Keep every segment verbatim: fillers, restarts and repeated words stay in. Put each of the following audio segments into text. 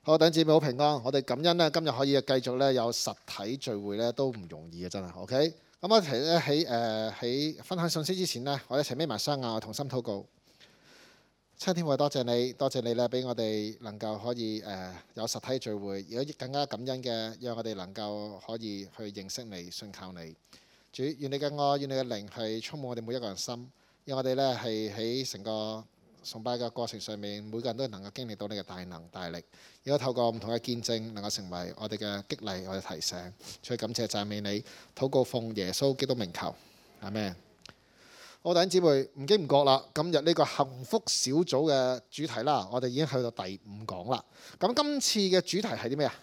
好，弟兄姊妹好平安。我哋感恩咧，今日可以繼續咧有實體聚會咧，都唔容易嘅，真係。OK，咁我哋咧喺誒喺分享信息之前呢，我哋一齊眯埋雙眼，同心禱告。親天父，多謝你，多謝你咧，俾我哋能夠可以誒、呃、有實體聚會，如果更加感恩嘅，讓我哋能夠可以去認識你、信靠你。主，願你嘅愛，願你嘅靈係充滿我哋每一個人心，讓我哋咧係喺成個崇拜嘅過程上面，每個人都能夠經歷到你嘅大能大力，亦都透過唔同嘅見證，能夠成為我哋嘅激勵，我哋提醒。所以感謝讚美你，禱告奉耶穌基督名求，阿們。好，弟兄姊妹，唔經唔覺啦，今日呢個幸福小組嘅主題啦，我哋已經去到第五講啦。咁今次嘅主題係啲咩啊？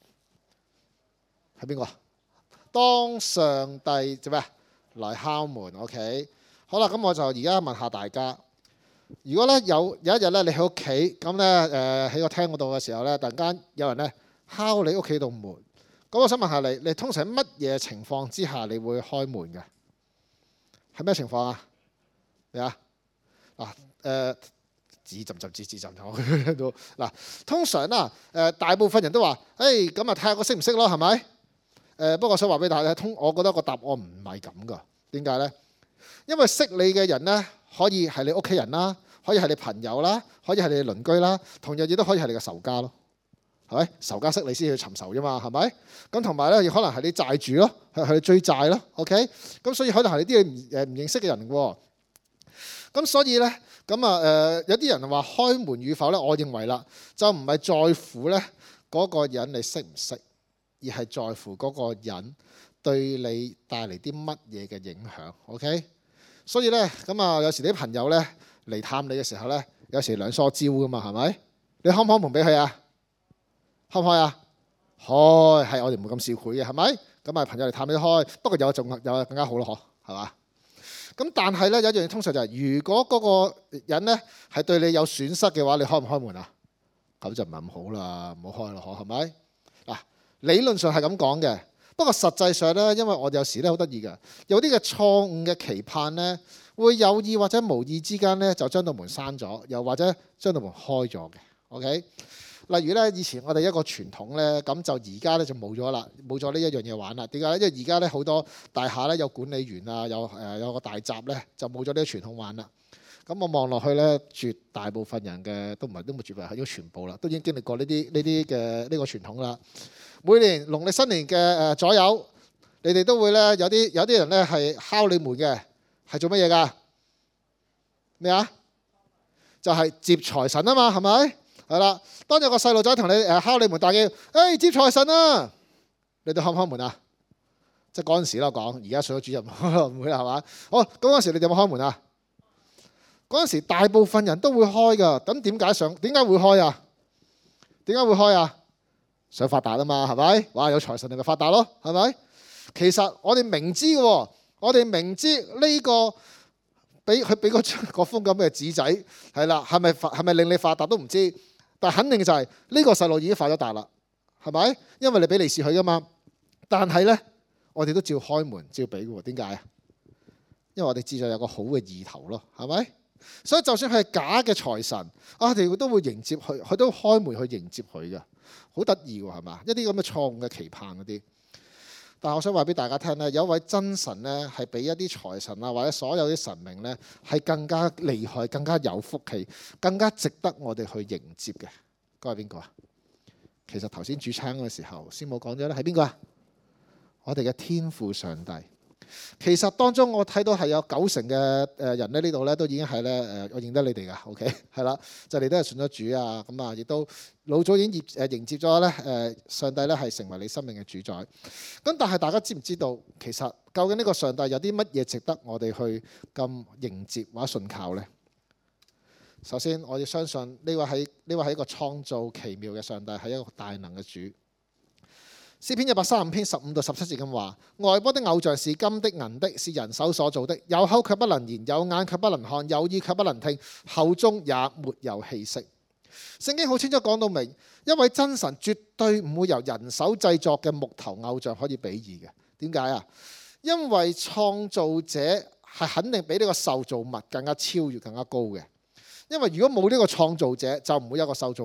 係邊個？當上帝做咩來敲門 ？OK， 好啦，咁我就而家問下大家。如果咧有有一日咧，你喺屋企咁咧誒喺個廳嗰度嘅時候咧，突然間有人咧敲你屋企度門，咁我想問下你，你通常喺乜嘢情況之下你會開門嘅？係咩情況啊？咩啊？嗱誒，指浸浸指指浸浸，我聽到嗱。通常啦誒，大部分人都話，誒咁啊睇下個識唔識咯，係咪？誒不過我想話俾大家聽，通我覺得個答案唔係咁噶。點解咧？因為識你嘅人咧，可以係你屋企人啦，可以係你朋友啦，可以係你鄰居啦，同樣亦都可以係你嘅仇家咯，係咪？仇家識你先去尋仇啫嘛，係咪？咁同埋咧，亦可能係你債主咯，係係你追債咯 ，OK？咁所以可能係你啲你唔誒唔認識嘅人喎。咁所以咧，咁啊誒有啲人話開門與否咧，我認為啦，就唔係在乎咧嗰個人你識唔識，而係在乎嗰個人對你帶嚟啲乜嘢嘅影響 ，OK？所以咧，咁啊，有時啲朋友咧嚟探你嘅時候咧，有時兩梳蕉噶嘛，係咪？你開唔開門俾佢啊？開唔開啊？開，係我哋唔會咁笑佢嘅，係咪？咁啊，朋友嚟探你開，不過有仲有更加好咯，嗬，係嘛？咁但係咧，有一樣嘢通常就係，如果嗰個人咧係對你有損失嘅話，你開唔開門啊？咁就唔係咁好啦，唔好開咯，嗬，係咪？嗱，理論上係咁講嘅。不過實際上咧，因為我哋有時咧好得意嘅，有啲嘅錯誤嘅期盼咧，會有意或者無意之間咧就將道門閂咗，又或者將道門開咗嘅。OK，例如咧以前我哋一個傳統咧，咁就而家咧就冇咗啦，冇咗呢一樣嘢玩啦。點解咧？因為而家咧好多大廈咧有管理員啊，有誒有個大閘咧，就冇咗呢個傳統玩啦。咁我望落去咧，絕大部分人嘅都唔係都冇絕大，係應該全部啦，都已經經歷過呢啲呢啲嘅呢個傳統啦。每年農曆新年嘅誒左右，你哋都會咧有啲有啲人咧係敲你門嘅，係做乜嘢㗎？咩啊？就係接財神啊嘛，係咪？係啦，當有個細路仔同你誒敲你門大叫，誒接財神啊！你哋開唔開門啊？即係嗰陣時啦講，而家上咗主任唔會啦係嘛？好，咁嗰陣時你哋有冇開門啊？嗰陣時大部分人都會開㗎，咁點解想點解會開啊？點解會開啊？想發達啊嘛，係咪？哇！有財神你咪發達咯，係咪？其實我哋明知嘅喎，我哋明知呢個俾佢俾嗰張嗰封咁嘅紙仔係啦，係咪係咪令你發達都唔知，但肯定就係呢個細路已經發咗達啦，係咪？因為你俾利是佢㗎嘛。但係咧，我哋都照開門，照俾嘅喎。點解啊？因為我哋知道有個好嘅意頭咯，係咪？所以就算佢係假嘅財神，我哋都會迎接佢，佢都開門去迎接佢嘅。好得意喎，係嘛？一啲咁嘅錯誤嘅期盼嗰啲，但係我想話俾大家聽咧，有一位真神咧，係比一啲財神啊或者所有啲神明咧，係更加厲害、更加有福氣、更加值得我哋去迎接嘅。嗰個係邊個啊？其實頭先主餐嘅時候，師母講咗咧，係邊個啊？我哋嘅天父上帝。其實當中我睇到係有九成嘅誒人咧，呢度咧都已經係咧誒，我認得你哋噶 ，OK 係啦，就你都係信咗主啊，咁啊亦都老早已經誒迎接咗咧誒上帝咧係成為你生命嘅主宰。咁但係大家知唔知道，其實究竟呢個上帝有啲乜嘢值得我哋去咁迎接或者信靠呢？首先我要相信呢位係呢位係一個創造奇妙嘅上帝，係一個大能嘅主。詩篇一百三十五篇十五到十七節咁話：外邦的偶像是金的銀的，是人手所造的，有口卻不能言，有眼卻不能看，有耳卻不能聽，口中也沒有氣息。聖經好清楚講到明，一位真神絕對唔會由人手製作嘅木頭偶像可以比擬嘅。點解啊？因為創造者係肯定比呢個受造物更加超越、更加高嘅。因為如果冇呢個創造者，就唔會有一個受造物。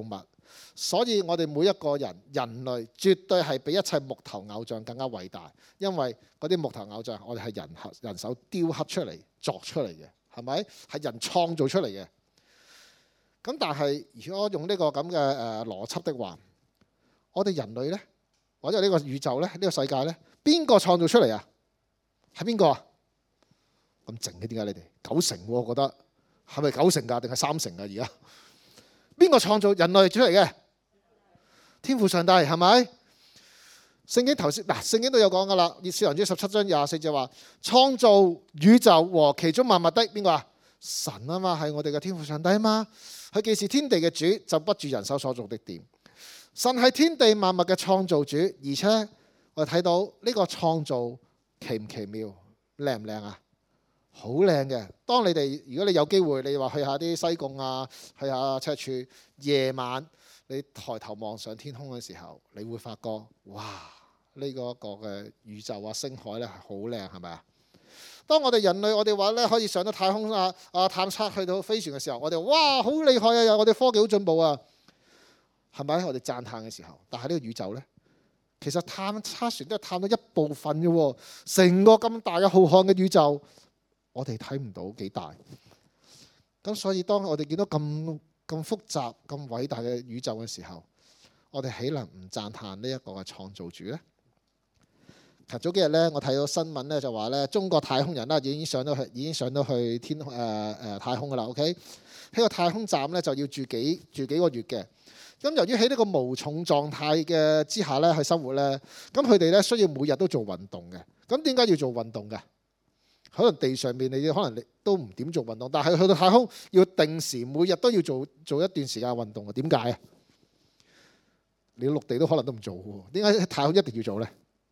所以我哋每一個人人類絕對係比一切木頭偶像更加偉大，因為嗰啲木頭偶像我哋係人人手雕刻出嚟作出嚟嘅，係咪？係人創造出嚟嘅。咁但係如果用呢個咁嘅誒邏輯的話，我哋人類呢，或者呢個宇宙呢，呢個世界呢，邊個創造出嚟啊？係邊個啊？咁靜嘅，點解你哋九成喎？我覺得係咪九成㗎？定係三成㗎？而家邊個創造人類出嚟嘅？天父上帝係咪？聖經頭先嗱，聖經都有講㗎啦。列使徒行傳十七章廿四節話：創造宇宙和其中萬物的邊個啊？神啊嘛，係我哋嘅天父上帝啊嘛。佢既是天地嘅主，就不住人手所造的殿。神係天地萬物嘅創造主，而且我哋睇到呢個創造奇唔奇妙，靚唔靚啊？好靚嘅。當你哋如果你有機會，你話去下啲西貢啊，去下赤柱，夜晚你抬頭望上天空嘅時候，你會發覺哇！呢個一個嘅宇宙啊，星海咧係好靚，係咪啊？當我哋人類我哋話咧可以上到太空啊啊探測去到飛船嘅時候，我哋哇好厲害啊！我哋科技好進步啊，係咪？我哋讚歎嘅時候，但係呢個宇宙咧，其實探測船都係探到一部分嘅喎，成個咁大嘅浩瀚嘅宇宙，我哋睇唔到幾大。咁所以當我哋見到咁咁複雜、咁偉大嘅宇宙嘅時候，我哋豈能唔讚歎呢一個嘅創造主呢？其實早幾日咧，我睇到新聞咧就話咧，中國太空人啦已經上到去，已經上到去天空誒誒、呃、太空噶啦。OK，喺個太空站咧就要住幾住幾個月嘅。咁由於喺呢個無重狀態嘅之下咧去生活咧，咁佢哋咧需要每日都做運動嘅。咁點解要做運動嘅？可能地上面你可能你都唔點做運動，但係去到太空要定時每日都要做做一段時間運動嘅。點解啊？你陸地都可能都唔做喎，點解喺太空一定要做呢？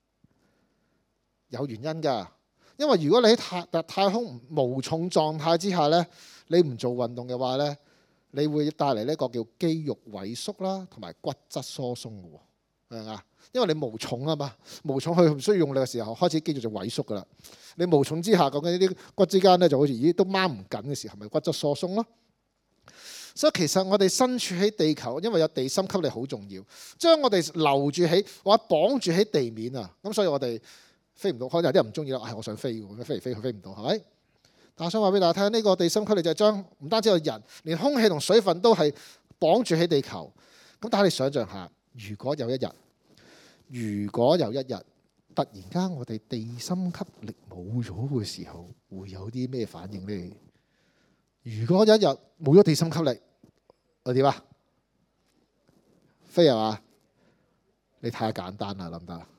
有原因㗎，因為如果你喺太太空無重狀態之下呢，你唔做運動嘅話呢，你會帶嚟呢個叫肌肉萎縮啦，同埋骨質疏鬆嘅喎，明唔明啊？因為你無重啊嘛，無重佢唔需要用力嘅時候，開始肌肉就萎縮㗎啦。你無重之下，講緊呢啲骨之間呢，就好似咦都掹唔緊嘅時候，咪骨質疏鬆咯。所以其實我哋身處喺地球，因為有地心吸力好重要，將我哋留住喺或者綁住喺地面啊。咁所以我哋飛唔到，可能有啲人唔中意啦。唉，我想飛喎，飛嚟飛去飛唔到，係咪？但我想話俾大家聽，呢個地心吸力就係將唔單止係人，連空氣同水分都係綁住喺地球。咁大家你想象下，如果有一日，如果有一日突然間我哋地心吸力冇咗嘅時候，會有啲咩反應呢？如果有一日冇咗地心吸力，我點啊？飛係嘛？你太簡單啦，諗得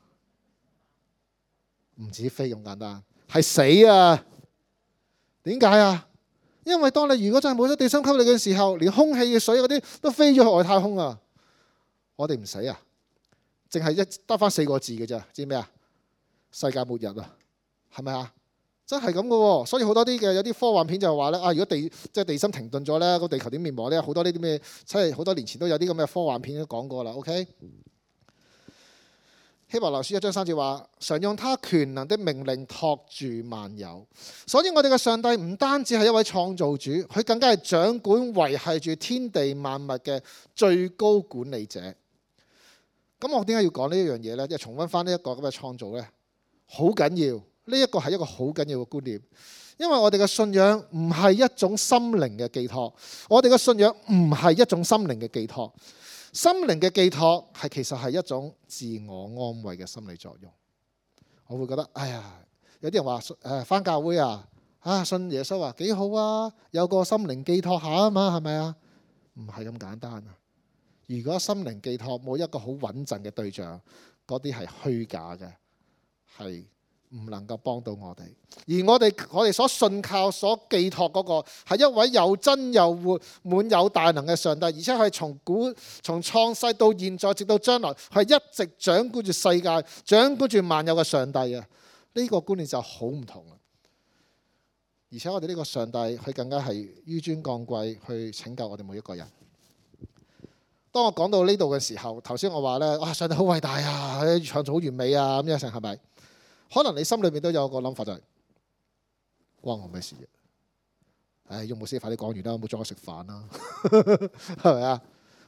唔止飛咁簡單，係死啊！點解啊？因為當你如果真係冇咗地心吸力嘅時候，連空氣嘅水嗰啲都飛咗去外太空啊！我哋唔死啊？淨係一得翻四個字嘅啫，知咩啊？世界末日啊，係咪啊？真係咁嘅喎，所以好多啲嘅有啲科幻片就係話咧啊，如果地即係地心停頓咗咧，個地球點滅亡咧？好多呢啲咩，即係好多年前都有啲咁嘅科幻片都講過啦。OK，希伯來書一章三節話：常用他權能的命令托住萬有。所以我哋嘅上帝唔單止係一位創造主，佢更加係掌管維繫住天地萬物嘅最高管理者。咁我點解要講呢一樣嘢呢？即係重溫翻呢一個咁嘅創造呢，好緊要。呢一個係一個好緊要嘅觀念，因為我哋嘅信仰唔係一種心靈嘅寄託，我哋嘅信仰唔係一種心靈嘅寄託。心靈嘅寄託係其實係一種自我安慰嘅心理作用。我會覺得，哎呀，有啲人話誒返教會啊，啊信耶穌啊幾好啊，有個心靈寄託下啊嘛，係咪啊？唔係咁簡單啊！如果心靈寄託冇一個好穩陣嘅對象，嗰啲係虛假嘅，係唔能夠幫到我哋。而我哋我哋所信靠、所寄託嗰個係一位又真又活、滿有大能嘅上帝，而且係從古從創世到現在直到將來，係一直掌管住世界、掌管住萬有嘅上帝啊！呢個觀念就好唔同啦。而且我哋呢個上帝，佢更加係紆尊降貴去拯救我哋每一個人。當我講到呢度嘅時候，頭先我話咧，哇！上帝好偉大啊，創造好完美啊，咁樣成係咪？可能你心裏面都有個諗法就係、是，關我咩事啫？唉，用牧師快啲講完啦，冇阻我食飯啦，係咪啊？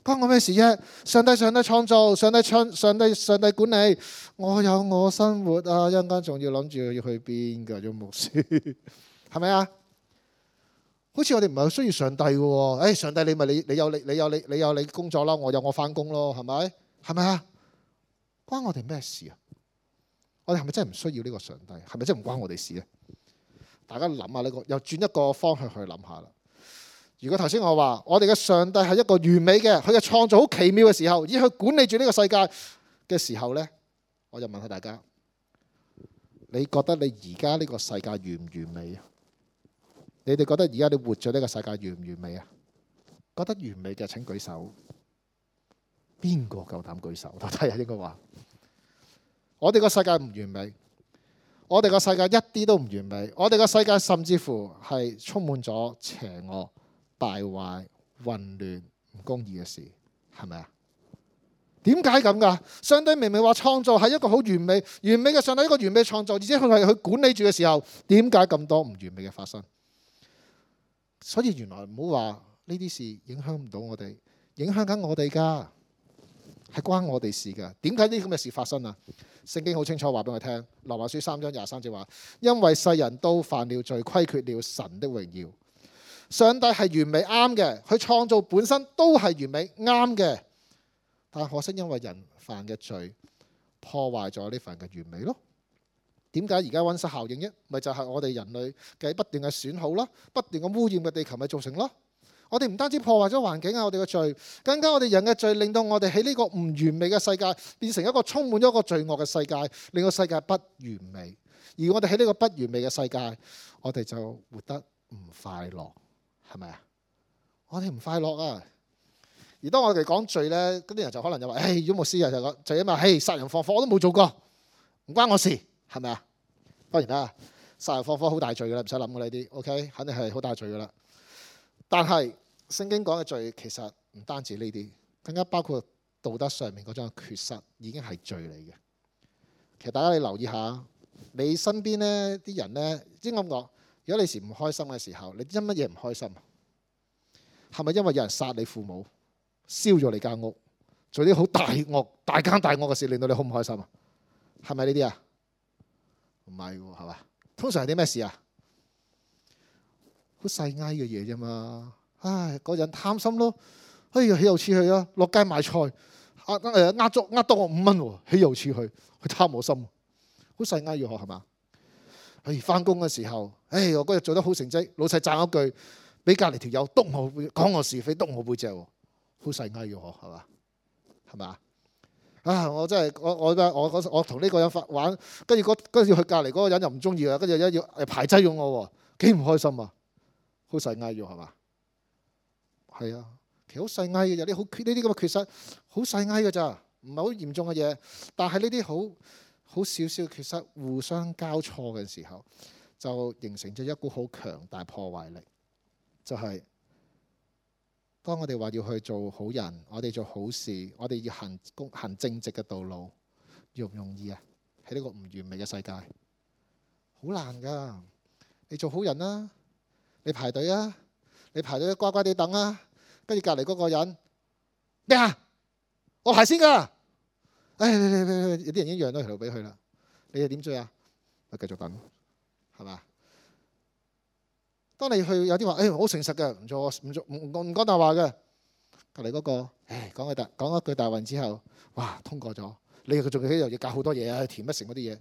關我咩事啫？上帝上帝創造，上帝創上帝上帝管理，我有我生活啊！一陣間仲要諗住要去邊㗎？做牧師係咪啊？好似我哋唔係需要上帝嘅喎。誒，上帝你咪你你有你你有你你有你工作啦，我有我返工咯，係咪？係咪啊？關我哋咩事啊？我哋係咪真係唔需要呢個上帝？係咪真係唔關我哋事咧？大家諗下呢個，又轉一個方向去諗下啦。如果頭先我話我哋嘅上帝係一個完美嘅，佢嘅創造好奇妙嘅時候，而佢管理住呢個世界嘅時候呢，我就問下大家，你覺得你而家呢個世界完唔完美啊？你哋覺得而家你活在呢個世界完唔完美啊？覺得完美嘅請舉手。邊個夠膽舉手？我睇下應該話，我哋個世界唔完美，我哋個世界一啲都唔完美，我哋個世界甚至乎係充滿咗邪惡、敗壞、混亂、唔公義嘅事，係咪啊？點解咁噶？上帝明明話創造係一個好完美、完美嘅上帝，一個完美嘅創造，而且佢係佢管理住嘅時候，點解咁多唔完美嘅發生？所以原來唔好話呢啲事影響唔到我哋，影響緊我哋噶，係關我哋事噶。點解呢啲咁嘅事發生啊？聖經好清楚話俾我聽，羅馬書三章廿三節話：因為世人都犯了罪，虧缺了神的榮耀。上帝係完美啱嘅，佢創造本身都係完美啱嘅，但可惜因為人犯嘅罪，破壞咗呢份嘅完美咯。點解而家溫室效應啫？咪就係、是、我哋人類嘅不斷嘅損耗啦，不斷嘅污染嘅地球咪造成咯。我哋唔單止破壞咗環境啊，我哋嘅罪，更加我哋人嘅罪令到我哋喺呢個唔完美嘅世界變成一個充滿咗一個罪惡嘅世界，令個世界不完美。而我哋喺呢個不完美嘅世界，我哋就活得唔快樂。係咪啊？我哋唔快樂啊！而當我哋講罪呢，嗰啲人就可能就話：誒，如果牧師就講罪啊嘛，誒，殺人放火我都冇做過，唔關我事，係咪啊？當然啦，殺人放火好大罪噶啦，唔使諗噶呢啲 ，OK， 肯定係好大罪噶啦。但係聖經講嘅罪其實唔單止呢啲，更加包括道德上面嗰種缺失，已經係罪嚟嘅。其實大家你留意下，你身邊呢啲人呢，即係咁講。如果你時唔開心嘅時候，你因乜嘢唔開心？係咪因為有人殺你父母、燒咗你間屋、做啲好大惡、大奸大惡嘅事，令到你好唔開心啊？係咪呢啲啊？唔係喎，係嘛？通常係啲咩事啊？好細埃嘅嘢啫嘛。唉，嗰人貪心咯，哎呀，豈有此理啊！落街買菜，呃誒呃足呃多我五蚊喎，豈有此理？佢貪我心，好細埃要學係嘛？哎，翻工嘅時候，哎，我嗰日做得好成績，老細讚一句，俾隔離條友督我講我是非，督我背脊喎，好細埃嘅嗬，係嘛？係嘛？啊，我真係我我我我同呢個人玩，跟住嗰跟住佢隔離嗰個人又唔中意啊，跟住一要誒排擠咗我喎，幾唔開心啊！好細埃嘅係嘛？係啊，其實好細埃嘅，有啲好缺呢啲咁嘅缺失，好細埃嘅咋，唔係好嚴重嘅嘢，但係呢啲好。好少少缺失，互相交錯嘅時候，就形成咗一股好強大破壞力。就係、是、當我哋話要去做好人，我哋做好事，我哋要行公行正直嘅道路，容唔容易啊？喺呢個唔完美嘅世界，好難噶。你做好人啦、啊，你排隊啊，你排隊乖乖地等啊，跟住隔離嗰個人咩啊？我排先噶。唉、哎，有啲人已經讓咗條路俾佢啦，你又點追啊？咪繼續等，係嘛？當你去有啲話，誒好誠實嘅，唔做唔做唔唔講大話嘅，隔離嗰個，唉講句大講一句大運之後，哇通過咗，你佢仲要又要搞好多嘢啊，填不成嗰啲嘢。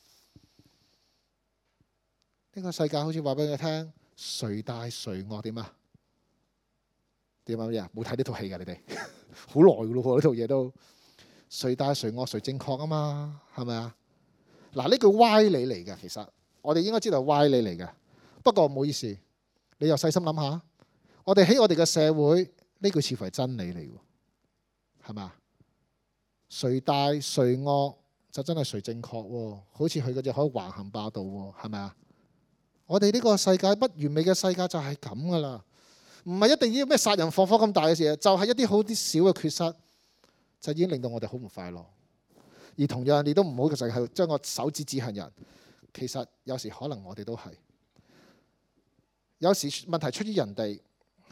呢個世界好似話俾你聽，誰大誰惡點啊？點啊？咩啊？冇睇呢套戲㗎，你哋好耐㗎咯喎，呢套嘢都。誰大誰惡誰正確啊嘛，係咪啊？嗱，呢句歪理嚟嘅，其實我哋應該知道係歪理嚟嘅。不過唔好意思，你又細心諗下，我哋喺我哋嘅社會呢句似乎係真理嚟嘅，係咪啊？誰大誰惡就真係誰正確喎？好似佢嗰隻可以橫行霸道喎，係咪啊？我哋呢個世界不完美嘅世界就係咁噶啦，唔係一定要咩殺人放火咁大嘅事，就係一啲好啲小嘅缺失。就已經令到我哋好唔快樂，而同樣你都唔好就係將個手指指向人。其實有時可能我哋都係，有時問題出於人哋，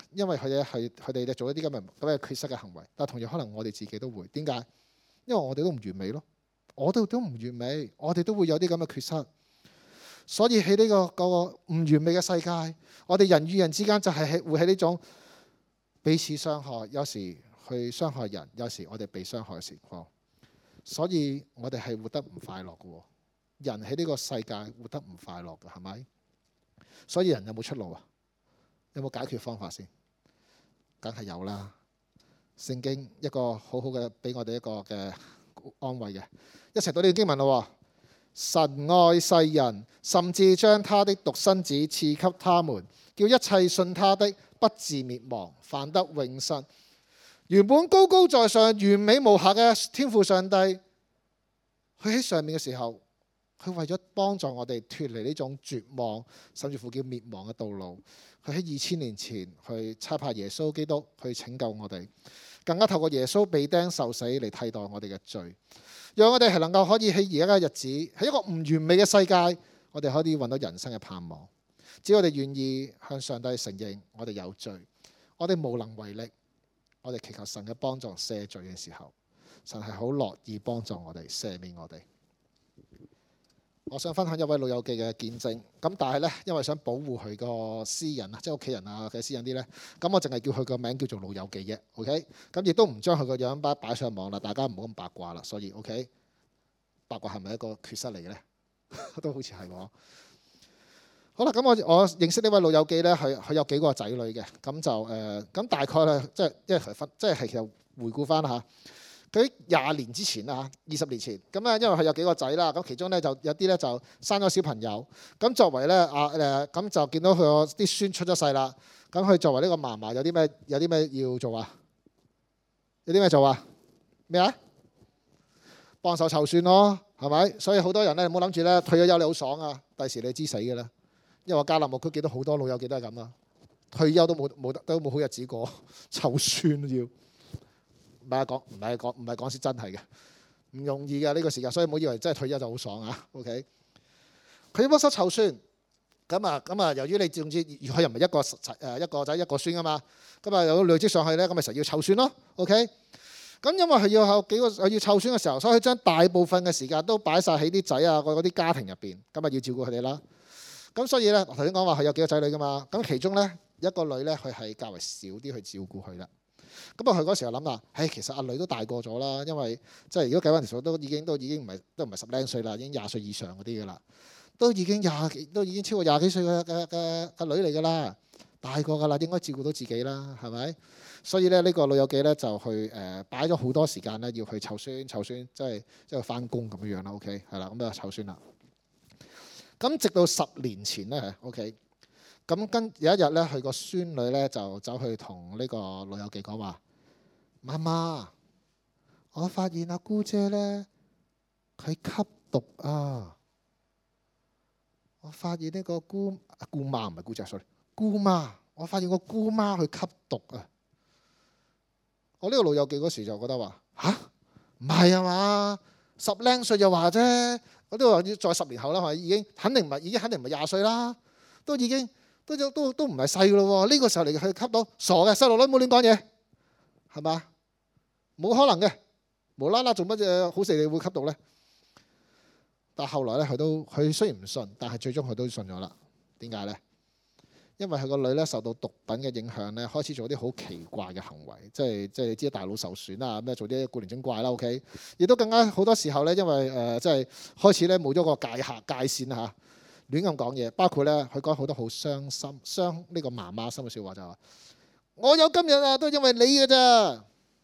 因為佢哋係佢哋做一啲咁嘅咁嘅缺失嘅行為，但係同樣可能我哋自己都會。點解？因為我哋都唔完美咯，我哋都唔完美，我哋都會有啲咁嘅缺失。所以喺呢個個唔完美嘅世界，我哋人與人之間就係會喺呢種彼此傷害，有時去傷害人，有時我哋被傷害嘅情況。所以我哋係活得唔快樂嘅。人喺呢個世界活得唔快樂嘅，係咪？所以人有冇出路啊？有冇解決方法先？梗係有啦。聖經一個好好嘅俾我哋一個嘅安慰嘅，一齊讀呢段經文咯。神愛世人，甚至將他的獨生子賜給他們，叫一切信他的不至滅亡，反得永生。原本高高在上、完美無瑕嘅天父上帝，佢喺上面嘅時候，佢為咗幫助我哋脫離呢種絕望，甚至乎叫滅亡嘅道路，佢喺二千年前去差派耶穌基督去拯救我哋，更加透過耶穌被釘受死嚟替代我哋嘅罪，讓我哋係能夠可以喺而家嘅日子，喺一個唔完美嘅世界，我哋可以揾到人生嘅盼望。只要我哋願意向上帝承認我哋有罪，我哋無能為力，我哋祈求神嘅幫助赦罪嘅時候，神係好樂意幫助我哋赦免我哋。我想分享一位老友記嘅見證，咁但係呢，因為想保護佢個私人啊，即係屋企人啊嘅私隱啲呢，咁我淨係叫佢個名叫做老友記啫 ，OK？ 咁亦都唔將佢個樣擺擺上網啦，大家唔好咁八卦啦。所以 OK， 八卦係咪一個缺失嚟嘅呢？都好似係喎。好啦，咁我我認識呢位老友記呢，佢佢有幾個仔女嘅，咁就誒，咁、呃、大概呢，即係即係分，即係其實回顧翻下。佢廿年之前啦，二十年前咁咧，因為佢有幾個仔啦，咁其中咧就有啲咧就生咗小朋友。咁作為咧啊誒，咁就見到佢個啲孫出咗世啦。咁佢作為呢個嫲嫲，有啲咩有啲咩要做啊？有啲咩做啊？咩啊？幫手湊孫咯，係咪？所以好多人咧，唔好諗住咧退咗休你好爽啊！第時你知死嘅啦。因為我加納牧區見到好多老友記都係咁啊，退休都冇冇都冇好日子過，湊孫要。唔係講，唔係講，唔係講，是真係嘅，唔容易嘅呢個時間，所以唔好以為真係退休就好爽啊。OK，佢要幫手湊孫，咁啊咁啊，由於你總之佢又唔係一個誒一個仔一個孫啊嘛，咁啊有累積上去咧，咁咪成日要湊孫咯。OK，咁因為佢要有幾個佢要湊孫嘅時候，所以佢將大部分嘅時間都擺晒喺啲仔啊嗰啲家庭入邊，咁啊要照顧佢哋啦。咁所以咧，頭先講話佢有幾個仔女噶嘛，咁其中咧一個女咧佢係較為少啲去照顧佢啦。咁啊，佢嗰時候諗啦，唉，其實阿女都大個咗啦，因為即係如果計翻條數，都已經都已經唔係都唔係十零歲啦，已經廿歲以上嗰啲噶啦，都已經廿幾都已經超過廿幾歲嘅嘅嘅嘅女嚟噶啦，大個噶啦，應該照顧到自己啦，係咪？所以咧，呢個老友記咧就去誒擺咗好多時間咧，要去湊孫湊孫，即係即係翻工咁樣樣啦。OK，係啦，咁啊湊孫啦。咁直到十年前咧，OK。咁跟有一日咧，佢個孫女咧就走去同呢個老友記講話：媽媽，我發現阿姑姐咧，佢吸毒啊！我發現呢個姑姑媽唔係姑姐，sorry，姑媽，我發現個姑媽去吸毒啊！我呢個老友記嗰時就覺得話：吓？唔係啊嘛，十零歲就話啫。我都話要再十年後啦，係已經肯定唔係，已經肯定唔係廿歲啦，都已經。都都都唔係細咯喎！呢個時候嚟去吸到傻嘅細路女，冇亂講嘢，係嘛？冇可能嘅，無啦啦做乜嘢好事你會吸毒咧？但係後來咧，佢都佢雖然唔信，但係最終佢都信咗啦。點解咧？因為佢個女咧受到毒品嘅影響咧，開始做啲好奇怪嘅行為，即係即係你知大腦受損啊，咩做啲古靈精怪啦。OK，亦都更加好多時候咧，因為誒即係開始咧冇咗個界限界線嚇。亂咁講嘢，包括咧，佢講好多好傷心、傷呢個媽媽心嘅説話，就話：我有今日啊，都因為你嘅咋。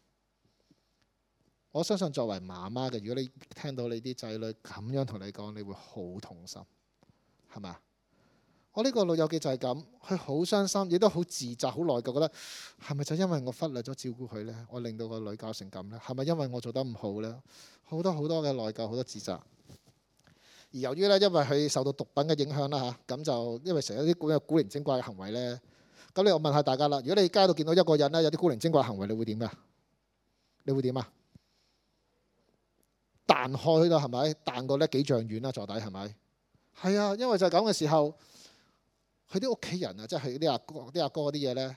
我相信作為媽媽嘅，如果你聽到你啲仔女咁樣同你講，你會好痛心，係咪啊？我呢個老友記就係咁，佢好傷心，亦都好自責、好內疚，覺得係咪就因為我忽略咗照顧佢呢？我令到個女搞成咁呢？係咪因為我做得唔好呢？好多好多嘅內疚，好多自責。而由於咧，因為佢受到毒品嘅影響啦嚇，咁就因為成日啲古古靈精怪嘅行為咧，咁你我問下大家啦，如果你街度見到一個人咧有啲古靈精怪行為，你會點噶？你會點啊？彈開啦，係咪？彈過咧幾丈遠啦，坐底係咪？係啊，因為就係咁嘅時候，佢啲屋企人啊，即係佢啲阿哥、啲阿哥嗰啲嘢咧，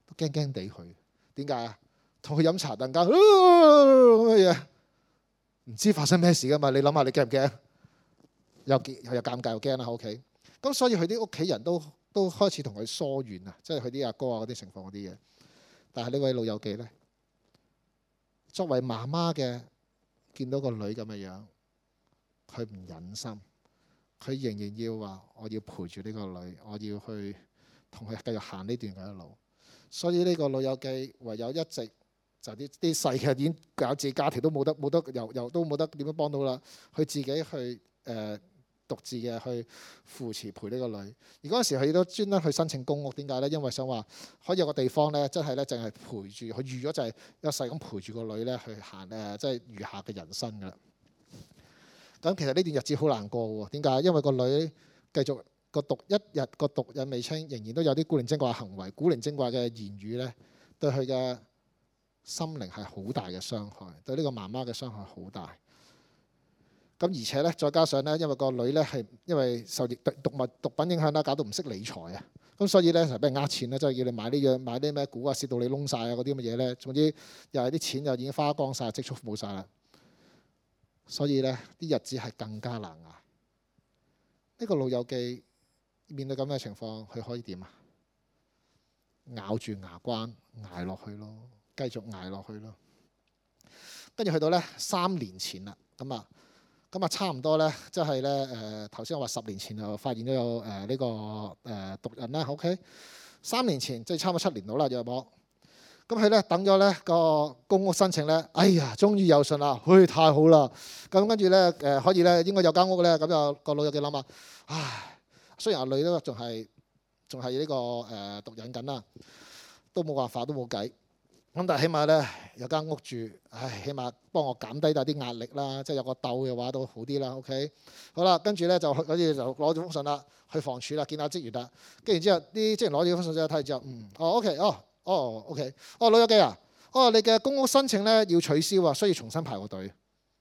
都驚驚地去。點解啊？同佢飲茶突然間乜嘢？唔知發生咩事噶嘛？你諗下，你驚唔驚？又又又尷尬又驚啦，喺屋企。咁所以佢啲屋企人都都開始同佢疏遠啊，即係佢啲阿哥啊嗰啲情況嗰啲嘢。但係呢位老友記咧，作為媽媽嘅，見到個女咁嘅樣，佢唔忍心，佢仍然要話我要陪住呢個女，我要去同佢繼續行呢段嘅路。所以呢個老友記唯有一直就啲啲細嘅已經搞自己家庭都冇得冇得又又都冇得點樣幫到啦，佢自己去誒。呃獨自嘅去扶持陪呢個女，而嗰陣時佢都專登去申請公屋，點解呢？因為想話可以有個地方呢，真係呢，淨係陪住佢預咗就係一世咁陪住個女呢去行誒，即係餘下嘅人生噶啦。咁其實呢段日子好難過喎，點解？因為個女繼續個毒一日個毒癮未清，仍然都有啲古靈精怪嘅行為、古靈精怪嘅言語呢，對佢嘅心靈係好大嘅傷害，對呢個媽媽嘅傷害好大。咁而且咧，再加上咧，因為個女咧係因為受毒毒物毒品影響啦，搞到唔識理財啊。咁所以咧成日俾人呃錢咧，即係叫你買呢樣買啲咩股啊，蝕到你窿晒啊嗰啲乜嘢咧。總之又係啲錢又已經花光晒，積蓄冇晒啦。所以咧啲日子係更加難捱。呢個老友記面對咁嘅情況，佢可以點啊？咬住牙關捱落去咯，繼續捱落去咯。跟住去到咧三年前啦，咁啊〜咁啊，差唔多咧，即係咧誒頭先我話十年前就發現咗有誒呢個誒毒癮啦。OK， 三年前即係差唔多七年到啦，約莫。咁佢咧等咗咧個公屋申請咧，哎呀，終於有信啦，嘿，太好啦！咁跟住咧誒可以咧應該有間屋咧，咁就個老友記諗下，唉，雖然阿女都仲係仲係呢個誒毒癮緊啦，都冇辦法，都冇計。咁但係起碼咧有間屋住，唉，起碼幫我減低咗啲壓力啦，即係有個竇嘅話都好啲啦。OK， 好啦，跟住咧就嗰啲就攞咗封信啦，去房署啦，見下職員啦。跟住之後啲職員攞咗封信之後睇之後，嗯，哦 OK， 哦哦 OK， 哦老友記啊，哦你嘅公屋申請咧要取消啊，需要重新排個隊，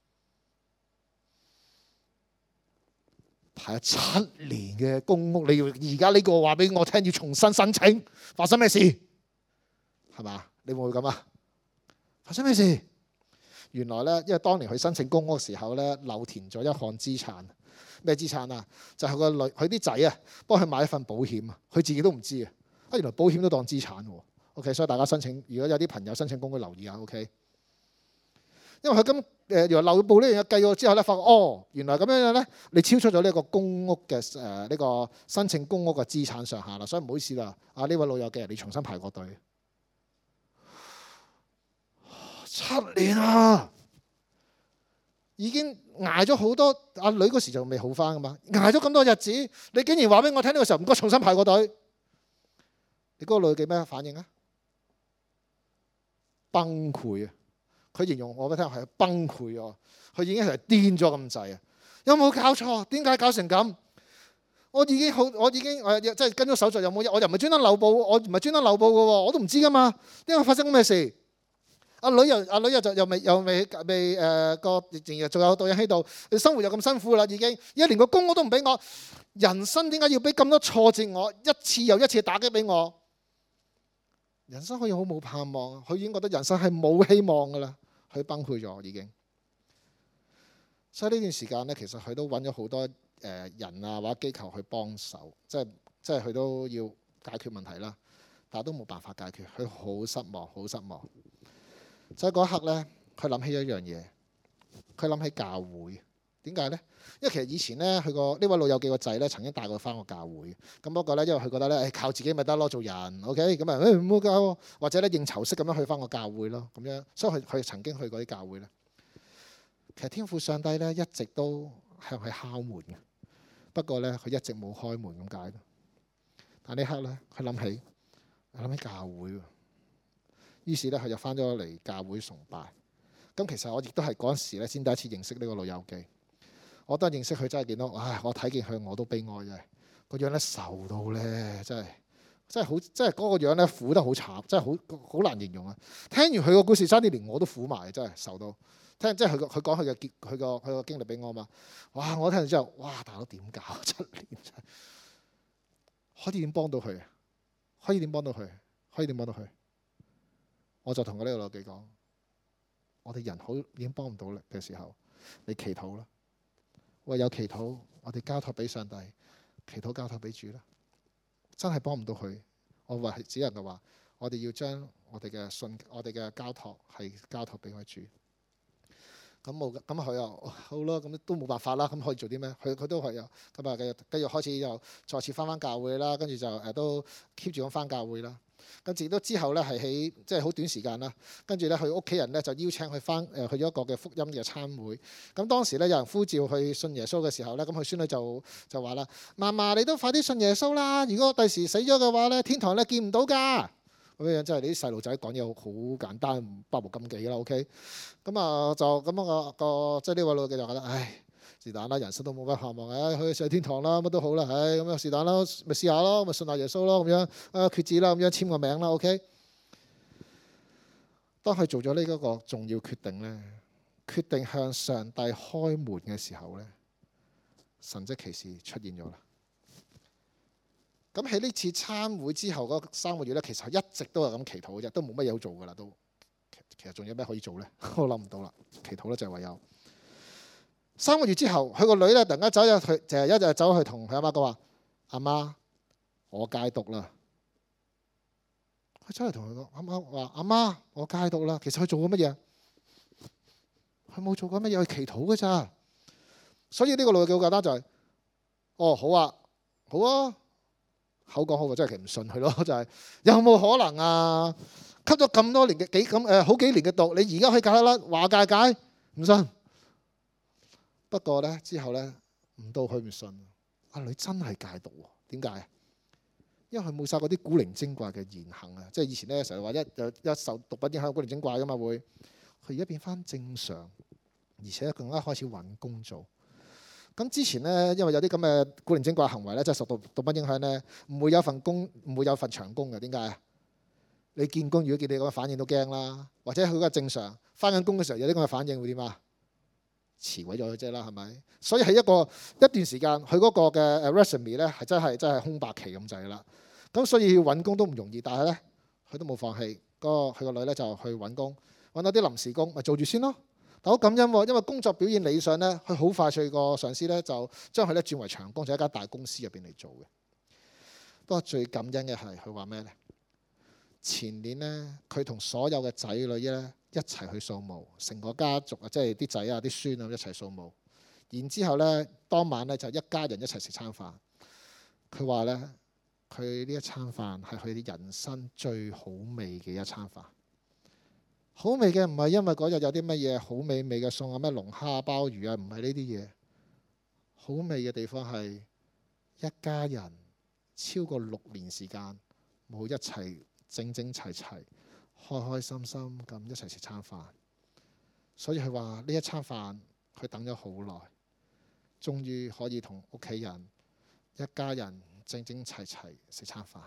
排咗七年嘅公屋，你要而家呢個話俾我聽要重新申請，發生咩事？係嘛？你會唔會咁啊？發生咩事？原來咧，因為當年佢申請公屋嘅時候咧，漏填咗一項資產。咩資產啊？就係、是、個女佢啲仔啊，幫佢買一份保險啊，佢自己都唔知啊。啊，原來保險都當資產喎。OK， 所以大家申請，如果有啲朋友申請公屋，留意下。OK， 因為佢咁誒，原來漏報呢樣嘢計過之後咧，發覺哦，原來咁樣樣咧，你超出咗呢個公屋嘅誒呢個申請公屋嘅資產上限啦，所以唔好意思啦。啊，呢位老友記，你重新排個隊。七年啊，已經捱咗好多。阿女嗰時就未好翻噶嘛，捱咗咁多日子，你竟然話俾我聽呢個時候唔該重新排個隊，你嗰個女嘅咩反應啊？崩潰啊！佢形容我俾你聽係崩潰啊！佢已經係癲咗咁滯啊！有冇搞錯？點解搞成咁？我已經好，我已經誒即係跟咗手續，有冇？我又唔係專登漏報，我唔係專登漏報嘅喎，我都唔知噶嘛。點解發生咁嘅事？阿女又阿女又就又未又未未誒個，仍然仲有毒癮喺度。你生活又咁辛苦啦，已經而家連個公屋都唔俾我。人生點解要俾咁多挫折我？一次又一次打擊俾我。人生可以好冇盼望，佢已經覺得人生係冇希望噶啦，佢崩潰咗已經。所以呢段時間咧，其實佢都揾咗好多誒人啊或者機構去幫手，即係即係佢都要解決問題啦，但係都冇辦法解決，佢好失望，好失望。就喺嗰一刻咧，佢諗起一樣嘢，佢諗起教會。點解咧？因為其實以前咧，佢個呢位老友記個仔咧，曾經帶佢翻過教會。咁不過咧，因為佢覺得咧，誒靠自己咪得咯，做人 OK 咁啊，誒唔好教，或者咧應酬式咁樣去翻個教會咯，咁樣。所以佢佢曾經去過啲教會咧。其實天父上帝咧一直都向佢敲門嘅，不過咧佢一直冇開門咁解。但呢刻咧，佢諗起諗起教會。於是咧，佢就翻咗嚟教會崇拜。咁其實我亦都係嗰陣時咧，先第一次認識呢個老友記。我當認識佢真係見到，唉！我睇見佢我都悲哀嘅，個樣咧愁到咧，真係真係好，真係嗰個樣咧苦得好慘，真係好好難形容啊！聽完佢個故事，差啲連我都苦埋，真係愁到。聽即係佢佢講佢嘅結，佢個佢個經歷俾我嘛。哇！我聽完之後，哇！大佬點搞七年真係可以點幫到佢？可以點幫到佢？可以點幫到佢？ 我就同我呢個老記講，我哋人好已經幫唔到你嘅時候，你祈禱啦。唯有祈禱，我哋交託俾上帝，祈禱交託俾主啦。真係幫唔到佢，我唯係只能夠話，我哋要將我哋嘅信，我哋嘅交託係交託俾我主。咁冇，咁佢又好咯，咁都冇辦法啦。咁可以做啲咩？佢佢都係又咁啊，繼續繼續開始又再次翻翻教會啦。跟住就誒都 keep 住咁翻教會啦。跟住都之後咧係喺即係好短時間啦。跟住咧佢屋企人咧就邀請佢翻誒去咗一個嘅福音嘅餐會。咁當時咧有人呼召去信耶穌嘅時候咧，咁佢孫女就就話啦：嫲嫲你都快啲信耶穌啦！如果我第時死咗嘅話咧，天堂咧見唔到㗎。咁樣真係你啲細路仔講嘢好簡單，百無禁忌啦。OK，咁啊就咁樣個個即係呢位老記就覺得，唉是但啦，人生都冇乜盼望，唉去上天堂啦，乜都好啦，唉咁啊是但啦，咪試下咯，咪信下耶穌咯，咁樣啊決志啦，咁樣簽個名啦。OK，當佢做咗呢一個重要決定咧，決定向上帝開門嘅時候咧，神蹟奇事出現咗啦。咁喺呢次參會之後嗰三個月咧，其實一直都係咁祈禱嘅啫，都冇乜嘢好做噶啦。都其實仲有咩可以做咧？我諗唔到啦。祈禱咧就係唯有三個月之後，佢個女咧突然間走入去，就係一日走去同佢阿媽講話：阿媽，我戒毒啦。佢走嚟同佢講：阿媽話阿媽，我戒毒啦。其實佢做過乜嘢？佢冇做過乜嘢，去祈禱嘅咋。所以呢個老記好簡單就係：哦好啊，好啊。口講好，真係其實唔信佢咯，就係、是、有冇可能啊？吸咗咁多年嘅幾咁誒好幾年嘅毒，你而家可以戒得甩？話戒戒唔信。不過咧之後咧唔到佢唔信，阿女真係戒毒喎？點解啊？因為佢冇晒嗰啲古靈精怪嘅言行啊！即係以前咧成日話一一受毒品影響古靈精怪噶嘛會，佢而家變翻正常，而且更加開始揾工做。咁之前咧，因為有啲咁嘅古靈精怪行為咧，即係受毒毒品影響咧，唔會有份工，唔會有份長工嘅。點解啊？你見工如果見你咁嘅反應都驚啦，或者佢嗰個正常翻緊工嘅時候有啲咁嘅反應會點啊？辭毀咗佢啫啦，係咪？所以係一個一段時間，佢嗰個嘅 resume 咧係真係真係空白期咁滯啦。咁所以要揾工都唔容易，但係咧佢都冇放棄。嗰個佢個女咧就去揾工，揾到啲臨時工咪做住先咯。但好感恩喎，因為工作表現理想咧，佢好快脆個上司咧就將佢咧轉為長工，就喺一間大公司入邊嚟做嘅。不過最感恩嘅係佢話咩咧？前年咧，佢同所有嘅仔女咧一齊去掃墓，成個家族啊，即係啲仔啊、啲孫啊一齊掃墓。然之後咧，當晚咧就一家人一齊食餐飯。佢話咧，佢呢一餐飯係佢啲人生最好味嘅一餐飯。好味嘅唔係因為嗰日有啲乜嘢好美味嘅餸啊，咩龍蝦、鮑魚啊，唔係呢啲嘢。好味嘅地方係一家人超過六年時間冇一齊整整齊齊、開開心心咁一齊食餐飯。所以佢話呢一餐飯佢等咗好耐，終於可以同屋企人一家人整整齊齊食餐飯。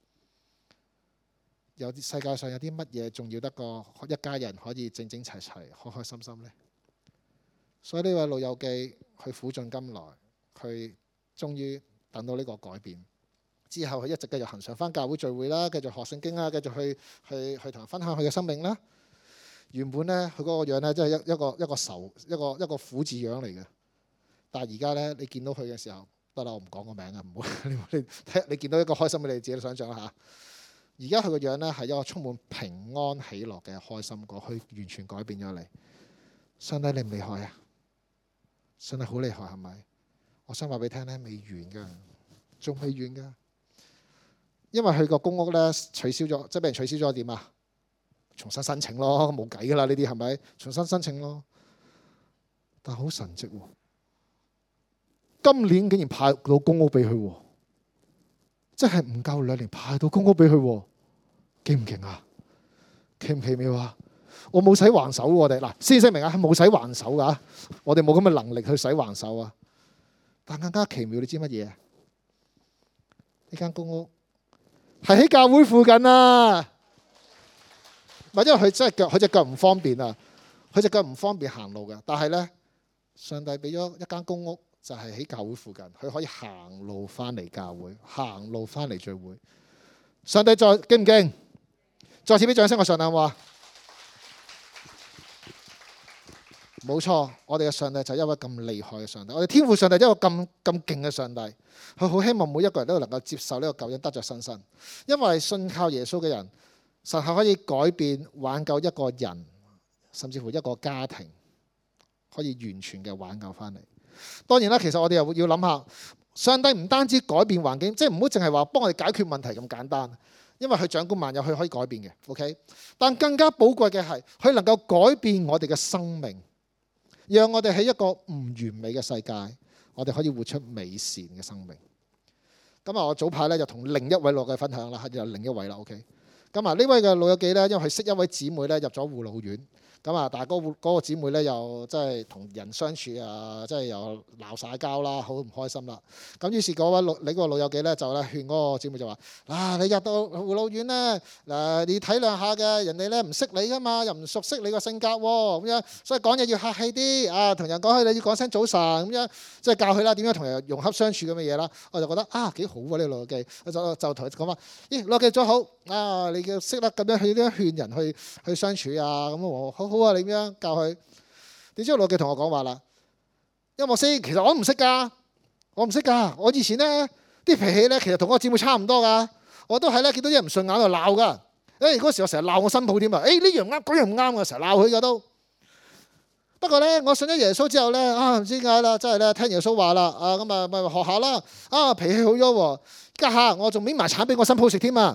有啲世界上有啲乜嘢重要得過一家人可以整整齊齊、開開心心呢？所以呢位老友記佢苦盡甘來，佢終於等到呢個改變。之後佢一直繼續行上返教會聚會啦，繼續學聖經啦，繼續去去去同人分享佢嘅生命啦。原本呢，佢嗰個樣呢，真係一一個一個愁一個一個苦字樣嚟嘅。但係而家呢，你見到佢嘅時候，得啦，我唔講個名啊，唔好你睇你見到一個開心嘅，你自己都想象一下。而家佢個樣咧係一個充滿平安喜樂嘅開心果，佢完全改變咗你。上帝厲唔厲害啊？上帝好厲害係咪？我想話俾你聽咧，未完㗎，仲未完㗎。因為佢個公屋咧取消咗，即係俾人取消咗點啊？重新申請咯，冇計㗎啦，呢啲係咪？重新申請咯。但係好神蹟喎，今年竟然派到公屋俾佢喎，即係唔夠兩年派到公屋俾佢喎。勁唔勁啊？奇唔奇妙啊？我冇使還手喎，我哋嗱先聲明啊，冇使還手噶，我哋冇咁嘅能力去使還手啊。但更加奇妙，你知乜嘢啊？呢間公屋係喺教會附近啊！咪因為佢真係腳，佢隻腳唔方便啊，佢隻腳唔方便行路噶。但係咧，上帝俾咗一間公屋，就係喺教會附近，佢可以行路翻嚟教會，行路翻嚟聚會。上帝再勁唔勁？再次俾掌聲，我上帝話。 冇錯，我哋嘅上帝就係一位咁厲害嘅上帝，我哋天父上帝係一個咁咁勁嘅上帝，佢好希望每一個人都能夠接受呢個救恩，得着新生。因為信靠耶穌嘅人，神係可以改變挽救一個人，甚至乎一個家庭，可以完全嘅挽救翻嚟。當然啦，其實我哋又要諗下，上帝唔單止改變環境，即係唔好淨係話幫我哋解決問題咁簡單。因為佢掌管萬有，佢可以改變嘅。OK，但更加寶貴嘅係，佢能夠改變我哋嘅生命。讓我哋喺一個唔完美嘅世界，我哋可以活出美善嘅生命。咁啊，我早排咧就同另一位老友記分享啦，又另一位啦。OK，咁啊呢位嘅老友記咧，因為佢識一位姊妹咧入咗護老院，咁啊但係嗰嗰個姊妹咧又即係同人相處啊，即係又鬧晒交啦，好唔開心啦。咁於是嗰位老你嗰個老友記咧就咧勸嗰個姊妹就話：嗱，你入到護老院咧，嗱你體諒下嘅，人哋咧唔識你噶嘛，又唔熟悉你個性格喎，咁樣，所以講嘢要客氣啲啊，同人講起你要講聲早晨咁樣，即係教佢啦點樣同人融洽相處咁嘅嘢啦。我就覺得啊幾好喎呢個老友記，我就就同佢講話：咦，老友記咗好啊，你要識得咁樣去啲勸人去去相處啊，咁我好好啊，你咁樣教佢。點知個老友記同我講話啦，因為我識，其實我都唔識㗎，我唔識㗎，我以前咧啲脾氣咧其實同我姊妹差唔多㗎，我都係咧見到啲人唔順眼就鬧㗎。誒嗰時我成日鬧我新抱添啊，誒呢樣唔啱，嗰樣唔啱啊，成日鬧佢㗎都。不過咧，我信咗耶穌之後咧，啊唔知點解啦，真係咧聽耶穌話啦，啊咁啊咪學下啦，啊脾氣好咗喎，家下我仲搣埋橙俾我新抱食添啊！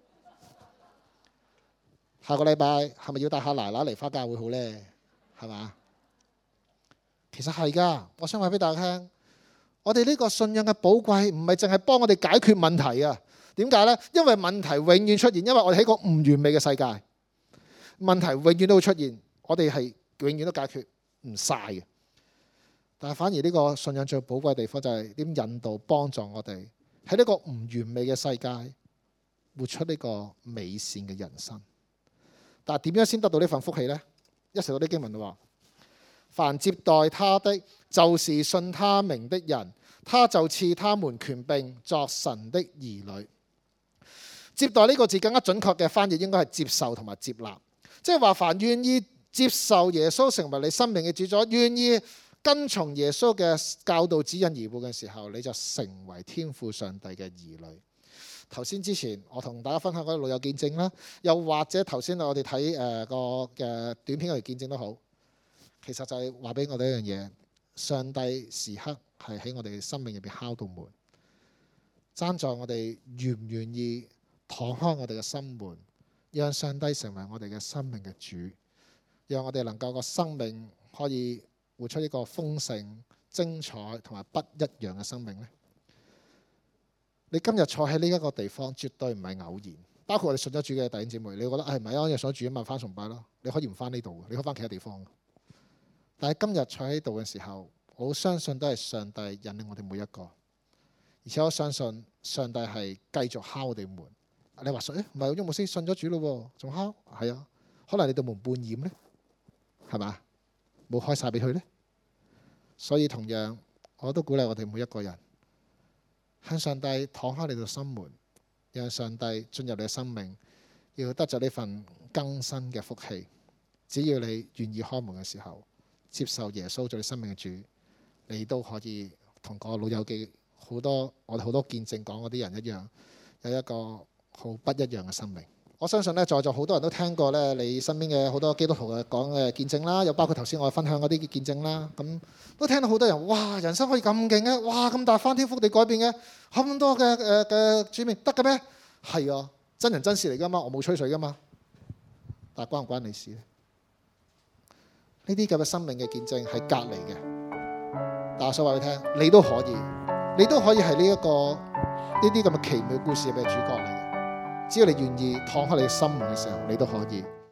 下個禮拜係咪要帶下奶奶嚟返教會好咧？係嘛？其實係㗎，我想話俾大家聽，我哋呢個信仰嘅寶貴唔係淨係幫我哋解決問題啊。點解呢？因為問題永遠出現，因為我哋喺個唔完美嘅世界，問題永遠都會出現，我哋係永遠都解決唔晒嘅。但係反而呢個信仰最寶貴嘅地方就係點引導幫助我哋喺呢個唔完美嘅世界活出呢個美善嘅人生。但係點樣先得到呢份福氣呢？一齊讀啲經文話：凡接待他的，就是信他名的人，他就賜他們權柄作神的兒女。接待呢個字更加準確嘅翻譯應該係接受同埋接納，即係話凡願意接受耶穌成為你生命嘅主宰，願意跟從耶穌嘅教導指引而活嘅時候，你就成為天父上帝嘅兒女。頭先之前我同大家分享嗰啲老友見證啦，又或者頭先我哋睇誒個嘅短片嗰條見證都好，其實就係話俾我哋一樣嘢：上帝時刻係喺我哋生命入邊敲到門，爭在我哋願唔願意敞開我哋嘅心門，讓上帝成為我哋嘅生命嘅主，讓我哋能夠個生命可以活出一個豐盛、精彩同埋不一樣嘅生命呢。你今日坐喺呢一個地方，絕對唔係偶然。包括我哋信咗主嘅弟兄姊妹，你覺得誒唔係啊？我信咗主啊嘛，翻崇拜咯。你可以唔翻呢度嘅，你可以翻其他地方。但係今日坐喺度嘅時候，我相信都係上帝引領我哋每一個，而且我相信上帝係繼續敲我哋門。你話誒唔係，因為我先信咗主咯，仲敲？係啊，可能你道門半掩呢，係嘛？冇開晒俾佢呢。所以同樣，我都鼓勵我哋每一個人。向上帝敞開你嘅心門，讓上帝進入你嘅生命，要得着呢份更新嘅福氣。只要你願意開門嘅時候，接受耶穌做你生命嘅主，你都可以同個老友記好多我哋好多見證講嗰啲人一樣，有一個好不一樣嘅生命。我相信咧，在座好多人都聽過咧，你身邊嘅好多基督徒嘅講嘅見證啦，又包括頭先我分享嗰啲見證啦，咁都聽到好多人，哇！人生可以咁勁嘅，哇！咁大翻天覆地改變嘅，咁多嘅誒嘅轉變得嘅咩？係啊，真人真事嚟噶嘛，我冇吹水噶嘛。但係關唔關你事咧？呢啲咁嘅生命嘅見證係隔離嘅，但係我想話俾你聽，你都可以，你都可以係呢一個呢啲咁嘅奇妙故事嘅主角嚟嘅。只要你願意敞開你嘅心門嘅時候，你都可以。